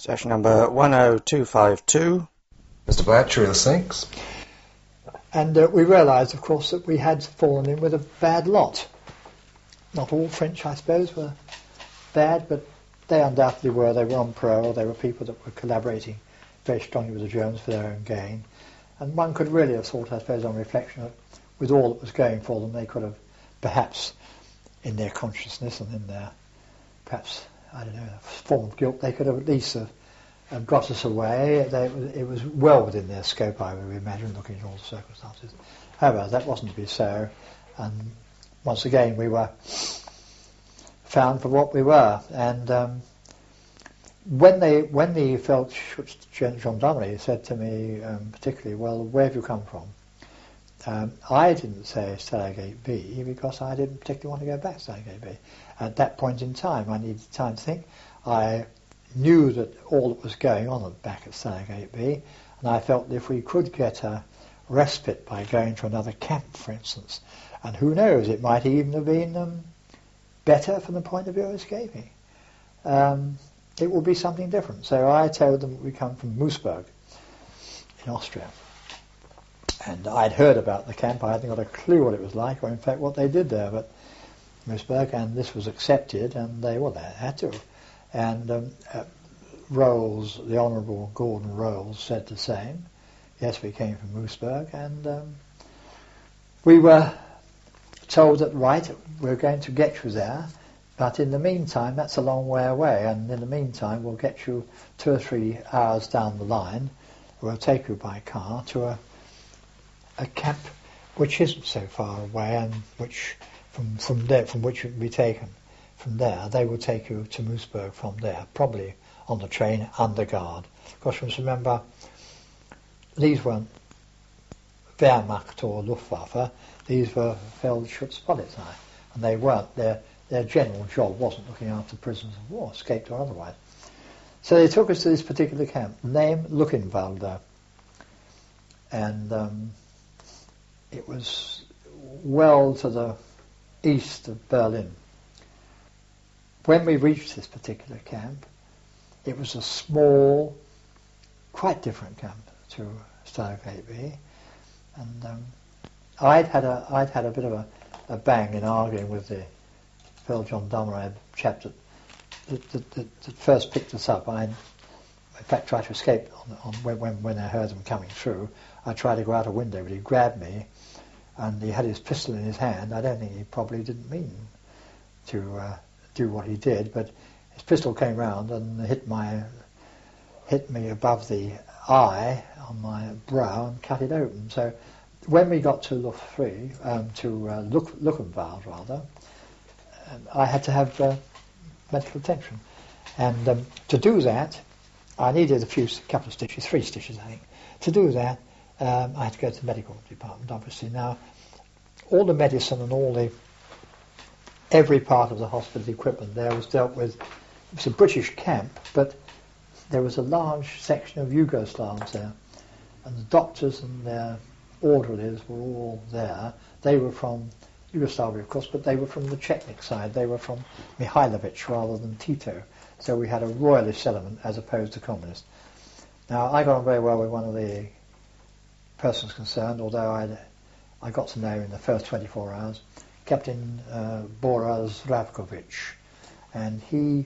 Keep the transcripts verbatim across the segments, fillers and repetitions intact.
Session number one oh two five two. Mister Blatcher, the sinks. And uh, we realised, of course, that we had fallen in with a bad lot. Not all French, I suppose, were bad, but they undoubtedly were. They were on parole. They were people that were collaborating very strongly with the Germans for their own gain. And one could really have thought, I suppose, on reflection, that with all that was going for them, they could have perhaps, in their consciousness and in their, perhaps, I don't know, form of guilt, they could have at least have, have got us away. They, it was well within their scope, I would imagine, looking at all the circumstances. However, that wasn't to be so, and once again we were found for what we were. And um, when they, when the Feldschutz gendarmerie said to me, um, particularly, well, where have you come from? Um, I didn't say Stargate B because I didn't particularly want to go back to Stargate B. At that point in time, I needed time to think. I knew that all that was going on back at Stargate B, and I felt that if we could get a respite by going to another camp, for instance, and who knows, it might even have been um, better from the point of view of escaping. Um, it would be something different. So I told them we come from Moosburg in Austria. And I'd heard about the camp. I hadn't got a clue what it was like, or in fact what they did there, but Moosburg, and this was accepted, and they, well, they had to. And um, uh, Rolls, the Honourable Gordon Rolls, said the same. Yes, we came from Moosburg, and um, we were told that, right, we're going to get you there, but in the meantime, that's a long way away, and in the meantime, we'll get you two or three hours down the line. We'll take you by car to a a camp which isn't so far away, and which from from there from which you can be taken from there. They will take you to Moosburg from there, probably on the train under guard. Of course, you must remember these weren't Wehrmacht or Luftwaffe; these were Feldschutzpolizei, and they weren't. Their their general job wasn't looking after prisoners of war, escaped or otherwise. So they took us to this particular camp, named Luckenwalde, and um, it was well to the east of Berlin. When we reached this particular camp, it was a small, quite different camp to Stargate B, and um, I'd had a I'd had a bit of a, a bang in arguing with the Feldgendarmerie chap that that, that, that that first picked us up. I, in fact, tried to escape on, on when, when when I heard them coming through. I tried to go out a window, but he grabbed me, and he had his pistol in his hand. I don't think he probably didn't mean to uh, do what he did, but his pistol came round and hit my hit me above the eye on my brow and cut it open. So when we got to Luft three, um, to uh, Luck, Luckenwalde rather, um, I had to have uh, medical attention, and um, to do that, I needed a few, couple of stitches, three stitches, I think. To do that, um, I had to go to the medical department, obviously. Now, all the medicine and all the, every part of the hospital equipment there was dealt with. It was a British camp, but there was a large section of Yugoslavs there, and the doctors and their orderlies were all there. They were from Yugoslavia, of course, but they were from the Chetnik side. They were from Mihailovic rather than Tito. So we had a royalist element as opposed to communist. Now, I got on very well with one of the persons concerned, although I'd, I got to know in the first twenty-four hours, Captain uh, Bora Zdravkovic, and he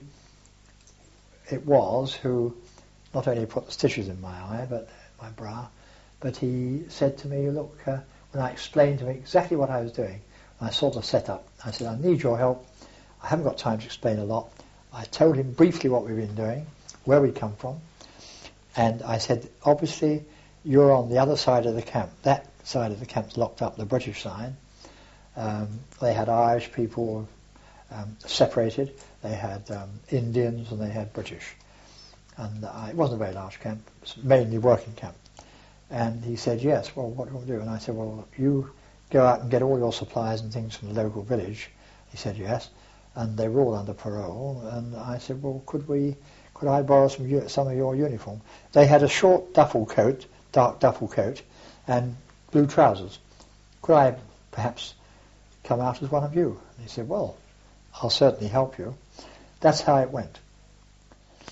it was who not only put the stitches in my eye, but my brow, but he said to me, look, uh, when I explained to him exactly what I was doing, I saw the setup, I said, I need your help. I haven't got time to explain a lot. I told him briefly what we've been doing, where we come from, and I said, obviously, you're on the other side of the camp. That side of the camp's locked up, the British side. Um, they had Irish people um, separated. They had um, Indians and they had British. And uh, it wasn't a very large camp. It was mainly working camp. And he said, yes, well, what do you want to do? And I said, well, you go out and get all your supplies and things from the local village. He said, yes. And they were all under parole. And I said, well, could we, could I borrow some some of your uniform? They had a short duffel coat, dark duffel coat, and blue trousers. Could I perhaps come out as one of you? And he said, well, I'll certainly help you. That's how it went.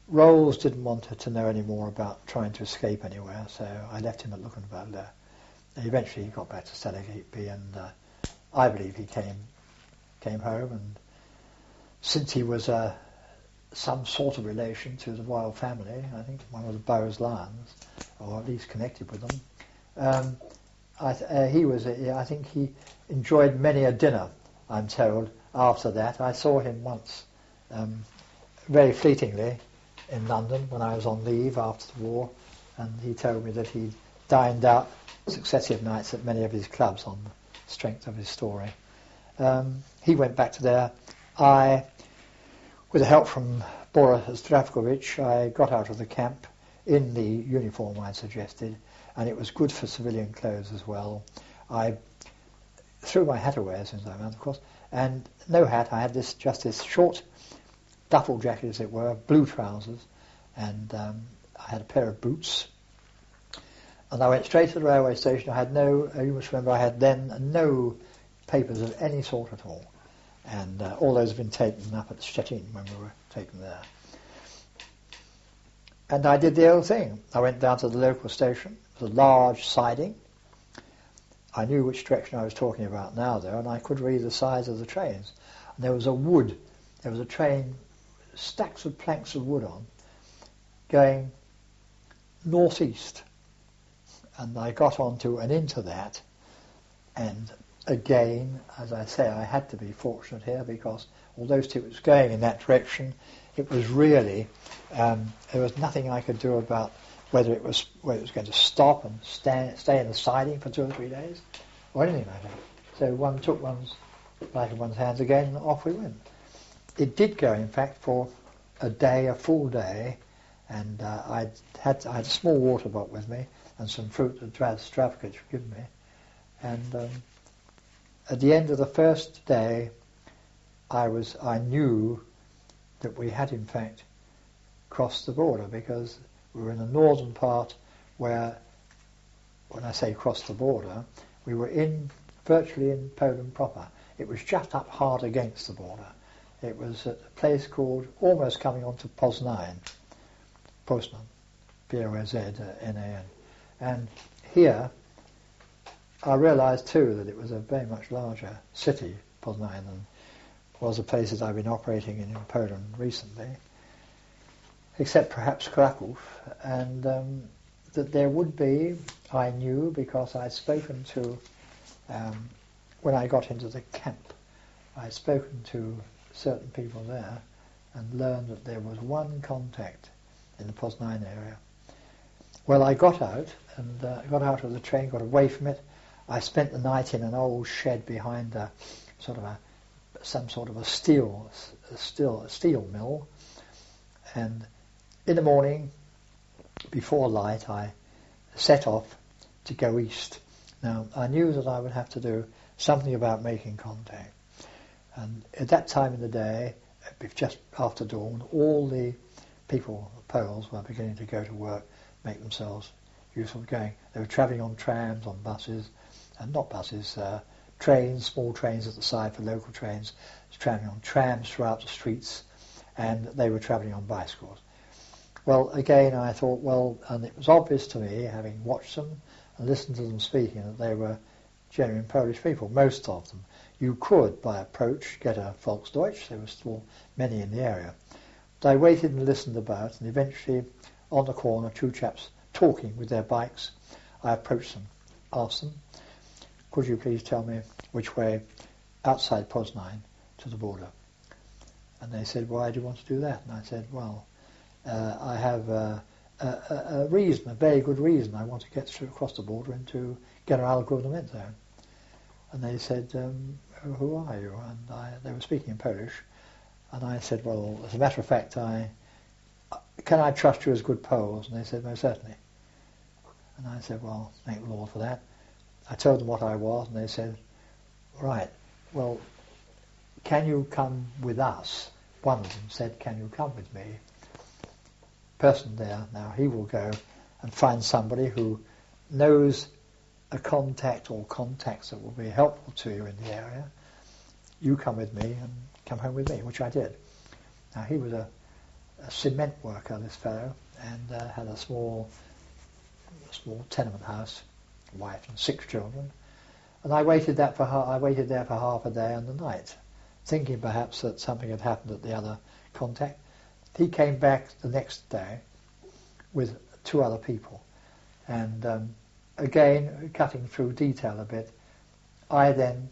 Rolls didn't want her to know any more about trying to escape anywhere, so I left him at Luckenwalde. Eventually he got back to Stelligby, and uh, I believe he came came home, and since he was uh, some sort of relation to the royal family, I think one of the Bowes-Lyons, or at least connected with them, um, I th- uh, he was. Uh, I think he enjoyed many a dinner, I'm told, after that. I saw him once, um, very fleetingly, in London when I was on leave after the war, and he told me that he dined out successive nights at many of his clubs on the strength of his story. Um, he went back to there. I, with the help from Boris Zdravkovic, I got out of the camp in the uniform I suggested, and it was good for civilian clothes as well. I threw my hat away as soon as I went, of course, and no hat. I had this just this short duffel jacket, as it were, blue trousers, and um, I had a pair of boots. And I went straight to the railway station. I had no, you must remember, I had then no papers of any sort at all. And uh, all those have been taken up at Stettin when we were taken there. And I did the old thing. I went down to the local station. It was a large siding. I knew which direction I was talking about now, though, and I could read the size of the trains. And there was a wood, there was a train, stacks of planks of wood on, going northeast. And I got onto and into that, and again, as I say, I had to be fortunate here, because although it was going in that direction, it was really, um, there was nothing I could do about whether it was whether it was going to stop and stay, stay in the siding for two or three days, or anything like that. So one took one's life in one's hands again, and off we went. It did go, in fact, for a day, a full day, and uh, I'd had I had a small water bottle with me and some fruit that Zdravkovic had given me, and um, at the end of the first day, I was I knew that we had in fact crossed the border, because we were in the northern part where, when I say crossed the border, we were in virtually in Poland proper. It was just up hard against the border. It was at a place called, almost coming on to Poznań, Poznan, P O Z N A N. And here, I realised too that it was a very much larger city, Poznań, than was the places I've been operating in in Poland recently, except perhaps Kraków, and um, that there would be, I knew, because I'd spoken to, um, when I got into the camp, I'd spoken to certain people there and learned that there was one contact in the Poznań area. Well, I got out, and uh, got out of the train, got away from it. I spent the night in an old shed behind a sort of a, some sort of a steel, a steel, a steel mill, and in the morning, before light, I set off to go east. Now, I knew that I would have to do something about making contact. And at that time in the day, just after dawn, all the people, the Poles, were beginning to go to work, make themselves useful going. They were travelling on trams, on buses, and not buses, uh, trains, small trains at the side for local trains, travelling on trams throughout the streets, and they were travelling on bicycles. Well, again, I thought, well, and it was obvious to me, having watched them and listened to them speaking, that they were genuine Polish people, most of them. You could, by approach, get a Volksdeutsch. There were still many in the area. But I waited and listened about, and eventually, on the corner, two chaps talking with their bikes. I approached them, asked them, could you please tell me which way outside Poznań to the border? And they said, why do you want to do that? And I said, well, uh, I have uh, a, a, a reason, a very good reason. I want to get through across the border into General Górnowice zone. And they said, um, who are you? And I, they were speaking in Polish. And I said, well, as a matter of fact, I can I trust you as good Poles? And they said, most certainly. And I said, well, thank the Lord for that. I told them what I was, and they said, right, well, can you come with us? One of them said, can you come with me? Person there, now he will go and find somebody who knows a contact or contacts that will be helpful to you in the area. You come with me and come home with me, which I did. Now he was a a cement worker, this fellow, and uh, had a small, a small tenement house, wife and six children. And I waited that for ha- I waited there for half a day and a night, thinking perhaps that something had happened at the other contact. He came back the next day with two other people, and um, again, cutting through detail a bit, I then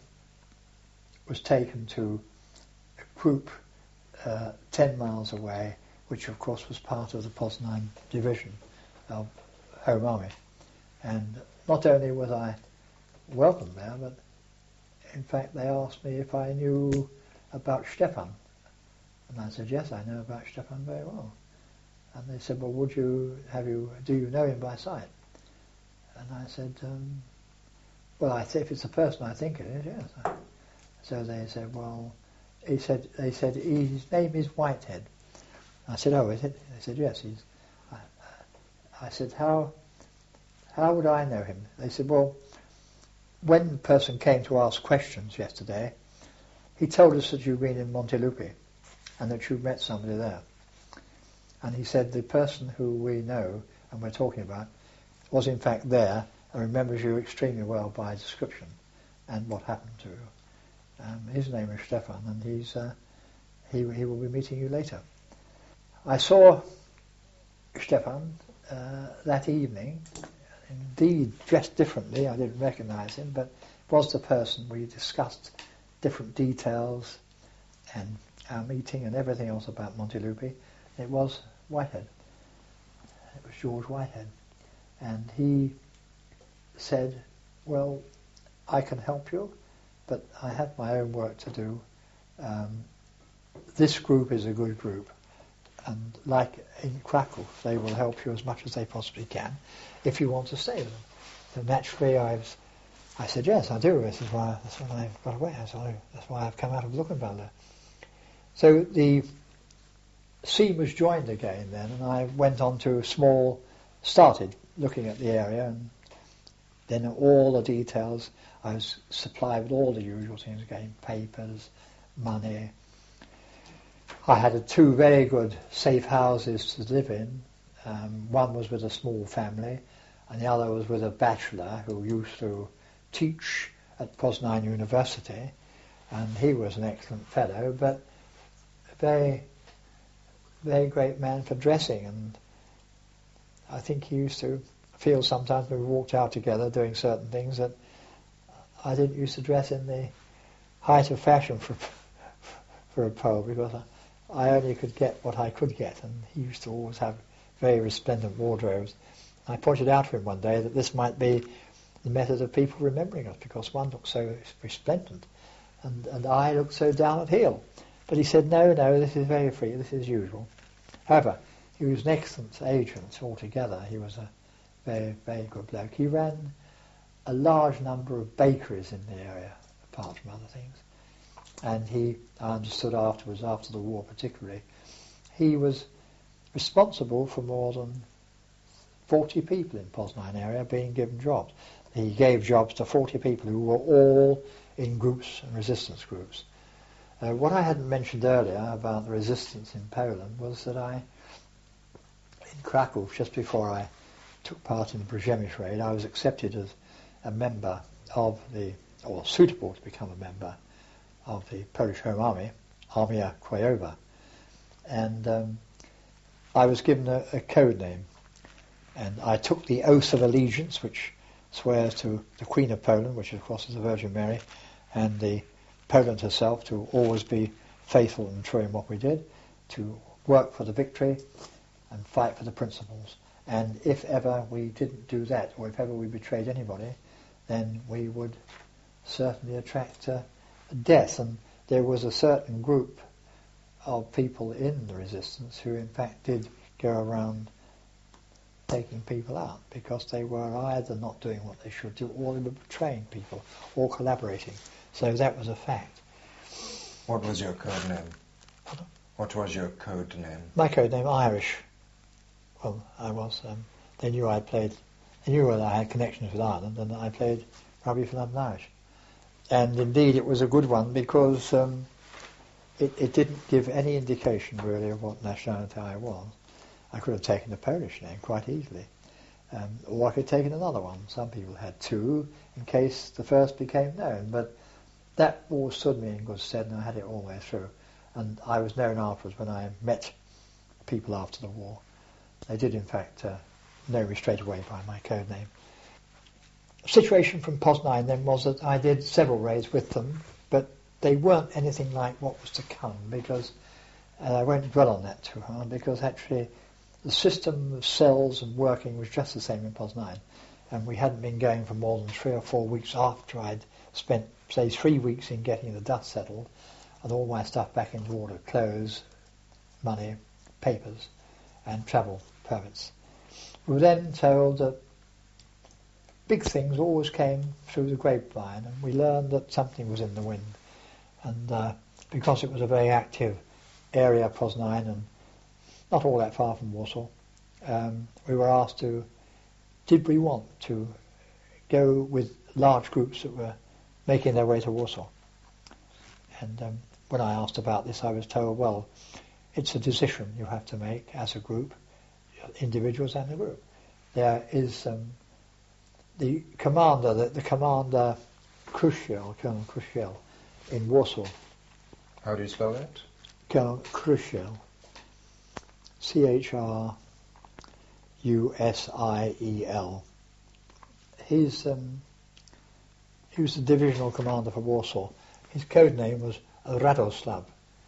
was taken to a group uh, ten miles away, which of course was part of the Poznan division of Home Army. And not only was I welcome there, but in fact they asked me if I knew about Stefan. And I said, yes, I know about Stefan very well. And they said, well, would you, have you, do you know him by sight? And I said, um, well, I th- if it's a person I think it is, yes. So they said, well, he said, they said, his name is Whitehead. I said, oh, is it? They said, yes, he's, I, I said, how, how would I know him? They said, well, when the person came to ask questions yesterday, he told us that you'd been in Montelupi and that you'd met somebody there. And he said the person who we know and we're talking about was in fact there and remembers you extremely well by description and what happened to you. Um, his name is Stefan, and he's uh, he he will be meeting you later. I saw Stefan uh, that evening, indeed dressed differently. I didn't recognise him, but was the person. We discussed different details and our meeting and everything else about Montelupi. It was Whitehead. It was George Whitehead. And he said, well, I can help you, but I have my own work to do. Um, this group is a good group. And like in Krakow, they will help you as much as they possibly can if you want to stay with them. So naturally, I was, I said, yes, I do. This is why, that's why I've got away. So that's why I've come out of Luckenwalde. So the scene was joined again then, and I went on to a small, started looking at the area, and then all the details. I was supplied with all the usual things again, papers, money. I had two very good safe houses to live in. Um, one was with a small family, and the other was with a bachelor who used to teach at Poznan University, and he was an excellent fellow, but a very, very great man for dressing, and I think he used to feel sometimes when we walked out together doing certain things that I didn't used to dress in the height of fashion for for a Pole, because I, I only could get what I could get, and he used to always have very resplendent wardrobes. I pointed out to him one day that this might be the method of people remembering us, because one looked so resplendent and, and I looked so down at heel. But he said, no, no, this is very free, this is usual. However, he was an excellent agent altogether. He was a very, very good bloke. He ran a large number of bakeries in the area, apart from other things. And he, I understood afterwards, after the war particularly, he was responsible for more than forty people in Poznan area being given jobs. He gave jobs to forty people who were all in groups and resistance groups. Uh, what I hadn't mentioned earlier about the resistance in Poland was that I, in Krakow, just before I took part in the Przemyśl raid, I was accepted as a member of the, or suitable to become a member of the Polish Home Army, Armia Krajowa. And um, I was given a, a code name, and I took the oath of allegiance, which swears to the Queen of Poland, which of course is the Virgin Mary, and the Poland herself, to always be faithful and true in what we did, to work for the victory and fight for the principles. And if ever we didn't do that, or if ever we betrayed anybody, then we would certainly attract uh, death. And there was a certain group of people in the resistance who in fact did go around taking people out, because they were either not doing what they should do, or they were betraying people, or collaborating. So that was a fact. What was your code name? Pardon? What was your code name? My code name, Irish. Well, I was. Um, they knew I played. They knew that I had connections with Ireland, and that I played rugby for London Irish. And indeed, it was a good one, because um, it, it didn't give any indication really of what nationality I was. I could have taken a Polish name quite easily, um, or I could have taken another one. Some people had two in case the first became known, but that all stood me in good stead, and I had it all the way through. And I was known afterwards when I met people after the war. They did, in fact, uh, know me straight away by my code name. The situation from Poznan then was that I did several raids with them, but they weren't anything like what was to come, because uh, I won't dwell on that too hard, because actually the system of cells and working was just the same in Poznan, and we hadn't been going for more than three or four weeks after I'd spent, say, three weeks in getting the dust settled and all my stuff back into order, clothes, money, papers, and travel permits. We were then told that big things always came through the grapevine, and we learned that something was in the wind. And uh, because it was a very active area, Poznan, and not all that far from Warsaw, um, we were asked to, did we want to go with large groups that were making their way to Warsaw? And um, when I asked about this, I was told, well, it's a decision you have to make as a group, individuals and a group. There is um, the commander, the, the commander Khrushchev, Colonel Khrushchev, in Warsaw. How do you spell that? Colonel Khrushchev, C H R U S I E L. He's um, he was the divisional commander for Warsaw. His code name was Radoslav,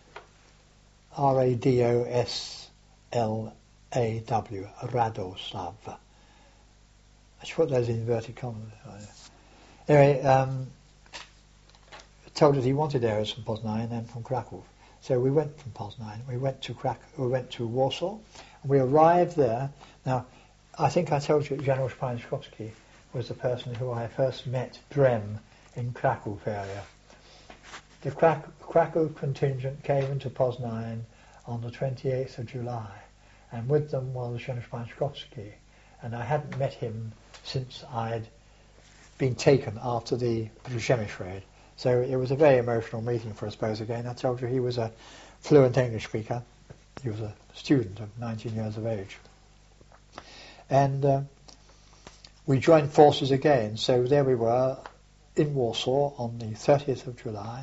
R A D O S L A W, Radoslav. I should put those in inverted commas. Anyway, um, told us he wanted areas from Poznan and from Krakow. So we went from Poznan, we went to Krak- we went to Warsaw, and we arrived there. Now, I think I told you that Janusz Pańczkowski was the person who I first met, Drem, in Krakow area. The Krak- Krakow contingent came into Poznan on the twenty-eighth of July, and with them was Janusz Pańczkowski, and I hadn't met him since I'd been taken after the Przemyśl raid. So it was a very emotional meeting for us both again. I told you he was a fluent English speaker. He was a student of nineteen years of age. And uh, we joined forces again. So there we were in Warsaw on the thirtieth of July.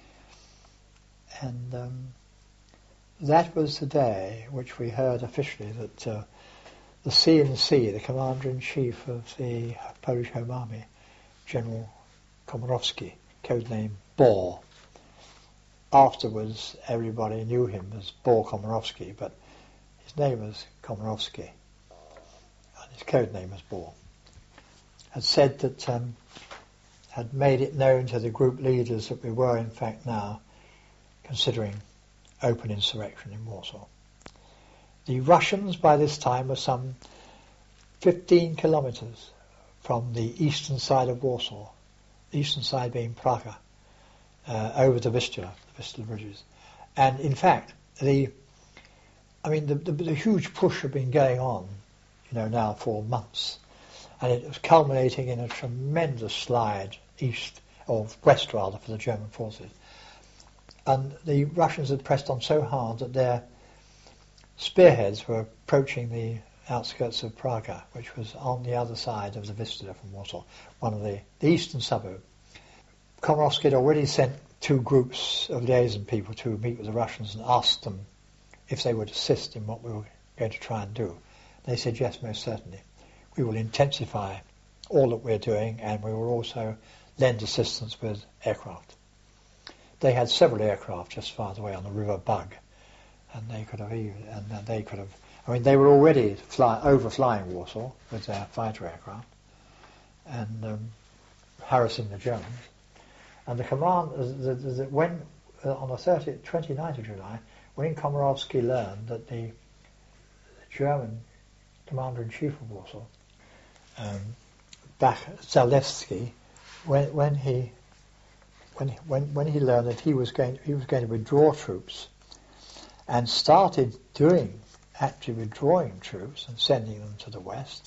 And um, that was the day which we heard officially that uh, the C N C, the Commander-in-Chief of the Polish Home Army, General Komorowski, codename Boar. Afterwards, everybody knew him as Boar Komorowski, but his name was Komorowski, and his codename was Boar. Had said that, um, had made it known to the group leaders that we were, in fact, now considering open insurrection in Warsaw. The Russians, by this time, were some fifteen kilometres from the eastern side of Warsaw, the eastern side being Praga, uh, over the Vistula, the Vistula bridges. And in fact, the, I mean, the, the, the huge push had been going on, you know, now for months, and it was culminating in a tremendous slide east, or west rather, for the German forces. And the Russians had pressed on so hard that their spearheads were approaching the outskirts of Praga, which was on the other side of the Vistula from Warsaw, one of the, the eastern suburb. Komorowski had already sent two groups of liaison people to meet with the Russians and asked them if they would assist in what we were going to try and do. They said, yes, most certainly. We will intensify all that we're doing, and we will also lend assistance with aircraft. They had several aircraft just far away on the River Bug, and they could have even, and they could have. I mean, they were already fly, overflying Warsaw with their fighter aircraft and um, harassing the Germans. And the command, the, the, the, when uh, on the thirtieth, twenty-ninth of July, when Komorowski learned that the, the German commander-in-chief of Warsaw, um, Bach Zalewski, when when he when when when he learned that he was going he was going to withdraw troops, and started doing actually withdrawing troops and sending them to the west,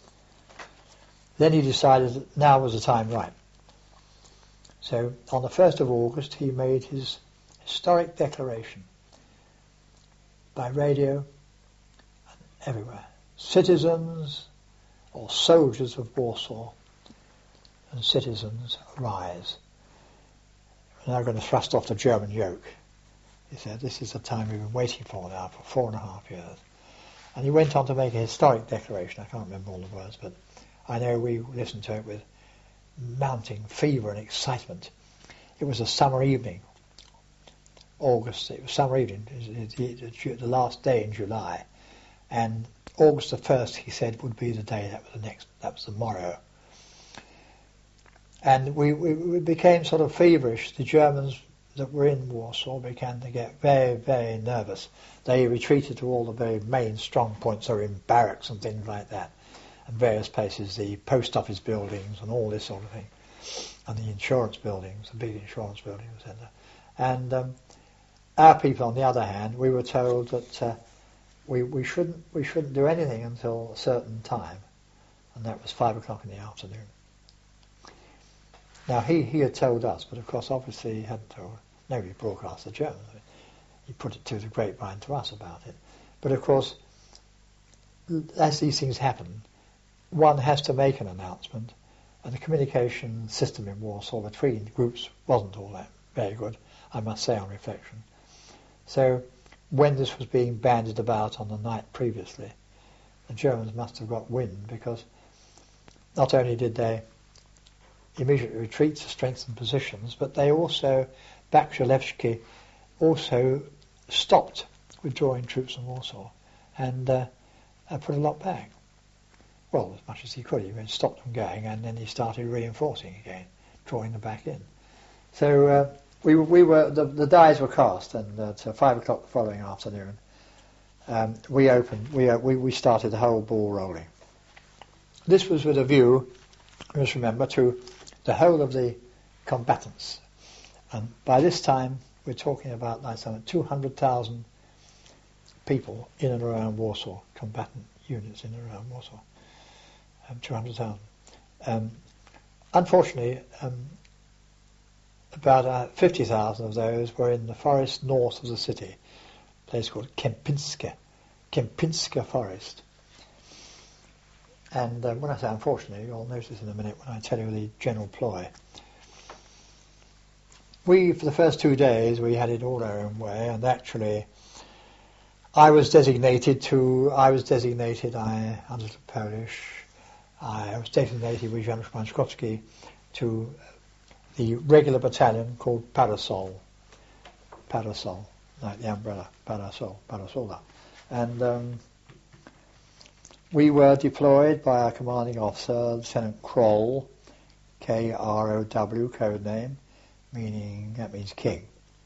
then he decided that now was the time right. So on the first of August he made his historic declaration by radio and everywhere. Citizens or soldiers of Warsaw and citizens, rise. We're now going to thrust off the German yoke. He said, this is the time we've been waiting for now for four and a half years. And he went on to make a historic declaration. I can't remember all the words, but I know we listened to it with mounting fever and excitement. It was a summer evening, August, it was summer evening, it was the last day in July, and August the first, he said, would be the day, that was the next, that was the morrow. And we, we, we became sort of feverish. The Germans that were in Warsaw began to get very, very nervous. They retreated to all the very main strong points, that were in barracks and things like that, and various places, the post office buildings and all this sort of thing, and the insurance buildings, the big insurance buildings, etc. And um, our people, on the other hand, we were told that uh, we we shouldn't we shouldn't do anything until a certain time, and that was five o'clock in the afternoon. Now he, he had told us, but of course obviously he hadn't told, nobody broadcast the Germans. He put it to the grapevine to us about it. But of course, as these things happen, one has to make an announcement, and the communication system in Warsaw between groups wasn't all that very good, I must say, on reflection. So when this was being bandied about on the night previously, the Germans must have got wind, because not only did they immediately retreat to strengthen positions, but they also, Bakrzylewski also stopped withdrawing troops from Warsaw and uh, uh, put a lot back. Well, as much as he could. He stopped them going, and then he started reinforcing again, drawing them back in. So uh, we we were the, the dies were cast, and at uh, five o'clock the following afternoon, um, we opened. We, uh, we we started the whole ball rolling. This was with a view, you must remember, to the whole of the combatants, and by this time we're talking about like some two hundred thousand people in and around Warsaw, combatant units in and around Warsaw. Um, two hundred thousand. Um, unfortunately, um, about uh, fifty thousand of those were in the forest north of the city, a place called Kępinska, Kępinska Forest. And um, when I say unfortunately, you'll notice in a minute when I tell you the general ploy. We, for the first two days, we had it all our own way, and actually I was designated to, I was designated, I understood Polish, I was designated with Janusz Pańczkowski to the regular battalion called Parasol. Parasol, like the umbrella, Parasol, Parasola. And um, we were deployed by our commanding officer, Lieutenant Kroll, K R O W, code name, meaning, that means king.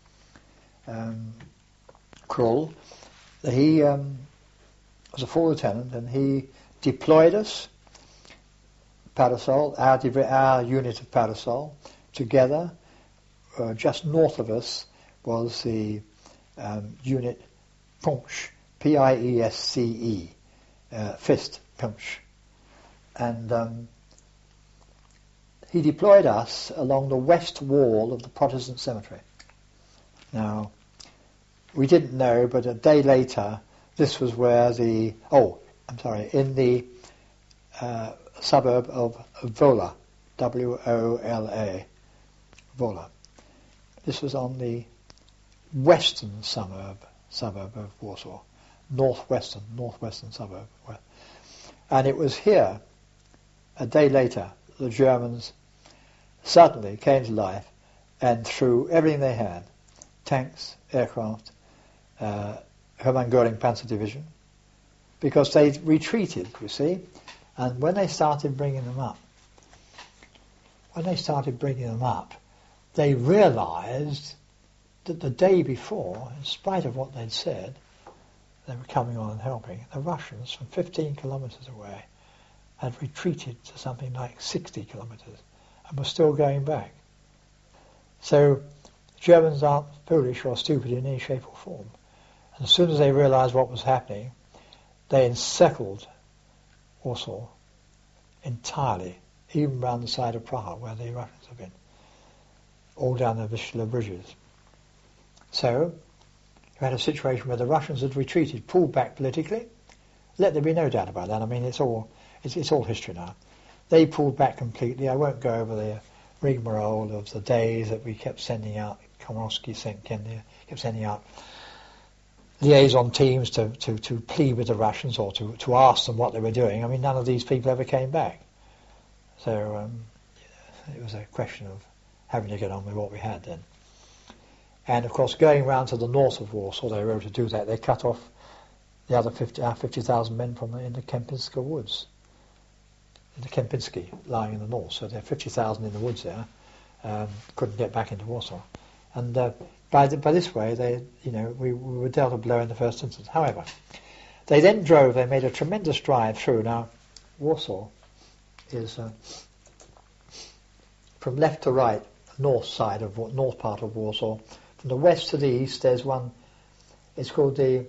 Um, Kroll, he um, was a full lieutenant, and he deployed us, Parasol, our, our unit of Parasol, together. Uh, just north of us was the um, unit Punch, P I E S C E, uh, Fist, Punch. And um, he deployed us along the west wall of the Protestant cemetery. Now, we didn't know, but a day later, this was where the, oh, I'm sorry, in the uh, suburb of Wola, W O L A, Wola. This was on the western suburb, suburb of Warsaw, northwestern, northwestern suburb. And it was here, a day later, the Germans suddenly came to life and threw everything they had, tanks, aircraft, uh, Hermann Göring Panzer Division, because they retreated, you see, and when they started bringing them up, when they started bringing them up, they realized that the day before, in spite of what they'd said, they were coming on and helping, the Russians from fifteen kilometers away had retreated to something like sixty kilometers and were still going back. So Germans aren't foolish or stupid in any shape or form. And as soon as they realized what was happening, they encircled Warsaw entirely, even round the side of Prague where the Russians have been, all down the Vistula bridges. So you had a situation where the Russians had retreated, pulled back politically. Let there be no doubt about that. I mean, it's all it's, it's all history now. They pulled back completely. I won't go over the rigmarole of the days that we kept sending out. Komorowski sent kept sending out liaison teams to, to, to plead with the Russians or to, to ask them what they were doing. I mean, none of these people ever came back. So um, it was a question of having to get on with what we had then. And of course, going round to the north of Warsaw, they were able to do that. They cut off the other fifty, uh, fifty thousand men from the, in the Kempinska woods, in the Kempinski, lying in the north. So there are fifty thousand in the woods there. Um, couldn't get back into Warsaw. And uh, by, the, by this way, they, you know, we, we were dealt a blow in the first instance. However, they then drove. They made a tremendous drive through. Now, Warsaw is uh, from left to right, north side of north part of Warsaw. From the west to the east, there's one. It's called the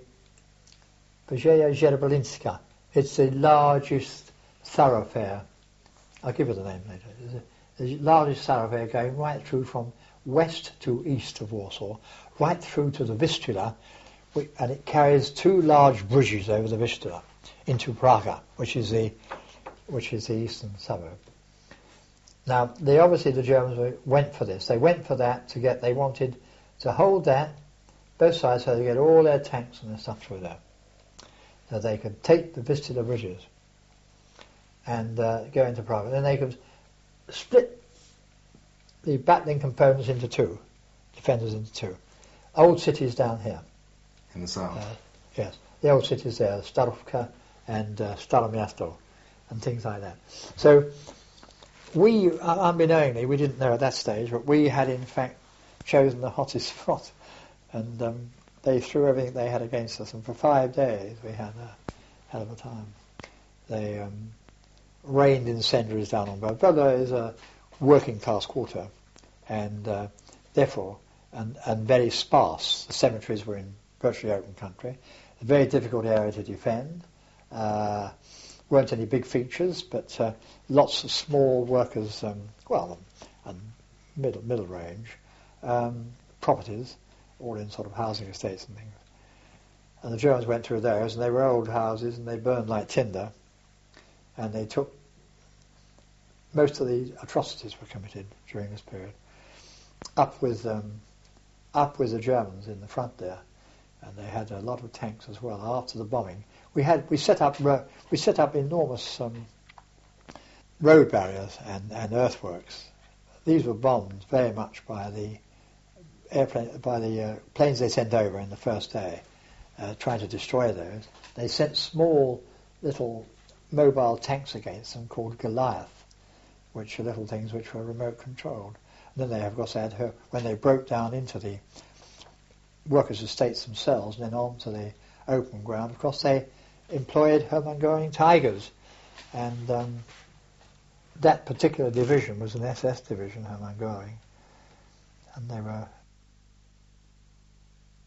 Wieża Żerbalinska. It's the largest thoroughfare. I'll give you the name later. It's the largest thoroughfare going right through from west to east of Warsaw, right through to the Vistula, and it carries two large bridges over the Vistula into Praga, which is the which is the eastern suburb. Now, they obviously the Germans went for this. They went for that to get. They wanted to hold that both sides so they get all their tanks and their stuff through there, so they could take the Vistula bridges and uh, go into Praga. Then they could split the battling components into two, defenders into two. Old cities down here. In the south? Uh, yes, the old cities there, Starówka and uh, Staromiasto and things like that. So we, unbeknowingly, we didn't know at that stage, but we had in fact chosen the hottest spot, and um, they threw everything they had against us, and for five days we had a hell of a time. They um, rained incendiaries down on Brod. Brod is a working class quarter, and uh, therefore, and, and very sparse. The cemeteries were in virtually open country. A very difficult area to defend. Uh, weren't any big features, but uh, lots of small workers, um, well, and middle middle range um, properties, all in sort of housing estates and things. And the Germans went through those, and they were old houses, and they burned like tinder, and they took. Most of the atrocities were committed during this period. Up with um, up with the Germans in the front there, and they had a lot of tanks as well. After the bombing, we had we set up ro- we set up enormous um, road barriers and, and earthworks. These were bombed very much by the airplane by the uh, planes they sent over in the first day, uh, trying to destroy those. They sent small little mobile tanks against them called Goliath, which are little things which were remote controlled. And then they, of course, had her, when they broke down into the workers' estates themselves and then onto the open ground, of course, they employed Hermann Göring Tigers. And um, that particular division was an S S division, Hermann Göring. And they were